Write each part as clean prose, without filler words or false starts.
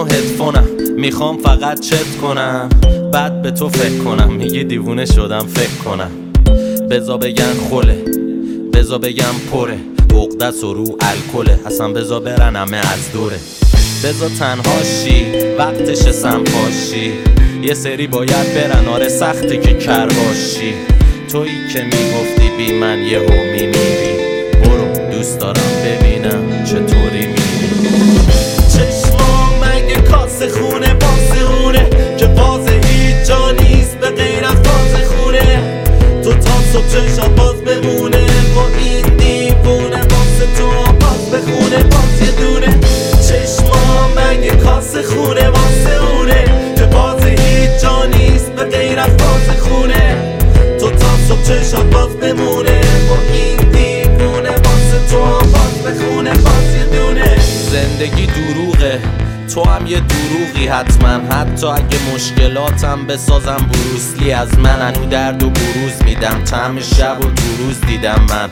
هدفونم، میخوام فقط چت کنم، بعد به تو فکر کنم. میگی دیوونه شدم فکر کنم. بزا بگن خوله، بزا بگم پره، عقدس و رو الکله، اصلا بزا برن همه از دوره. بزا تنهاشی وقتش سمپاشی، یه سری باید برن، آره سخته که کرباشی. تویی که میگفتی بی من یهو میمیری، برو دوست دارم ببینم چطوری میمیری. چشمام مگه کاسه خونه باسه که باز هیچ جا نیست به غیر از باز خونه. تو تا صبح چشات باز بمونه با این دیوونه، واسه تو باز بخونه باز یه دونه. چشمام مگه کاسه خونه واسه که باز هیچ جا نیست به غیر از باز خونه. تو تا صبح چشات باز بمونه با این دیوونه، واسه تو باز بخونه باز یه دونه. زندگی دروغه، تو هم یه دروغی حتما. حتی اگه مشکلاتم بسازم بروسلی از من، انو درد و بروز میدم، طعم شب و دو روز دیدم من.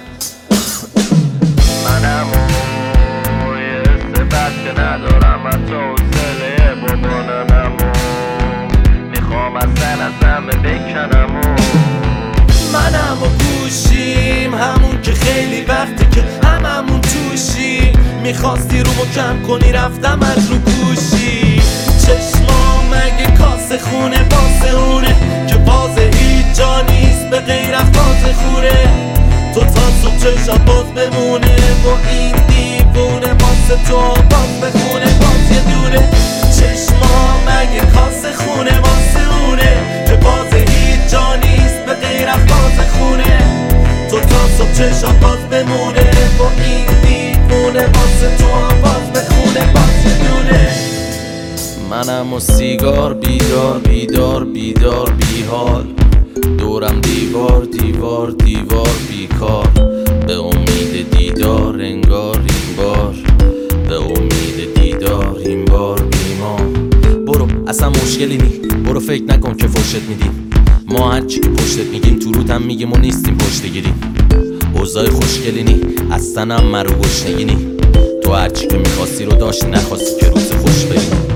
منم و یه استبت که ندارم حتی حوصله بابانم و میخوام اصلا ازم بکنم و منم و گوشیم همون که خیلی وقتی که هممون توشی. میخواستی رومو کم کنی رفتم از رو گوشی. چشمام مگه کاسه خونه باسه که باز هیچ جا نیست به غیر از باز خونه. تو تا صبح چشات باز بمونه با این دیوونه، واسه تو باز بخونه باز یه دونه. چشمام مگه کاسه خونه واسه که باز هیچ جا نیست به غیر از باز خونه. تو تا صبح چشات باز بمونه با این دیوونه، واسه تو باز بخونه باز یه دونه. منم و سیگار بیدار بیدار بیدار بیحال، دورم دیوار دیوار دیوار بیکار. به امید دیدار انگار این بار، به امید دیدار این بار بیمار. برو اصلا مشکلی نی، برو فکر نکن که فرشت میدیم. ما هرچی که پشتت میگیم تو روتم میگیم و نیستیم پشت گیریم. اوضاع خوشگلی نی، اصلا هم مرو گشنگی نی. تو هرچی که میخواستی رو داشتی، نخواستی که روز خوش بریم.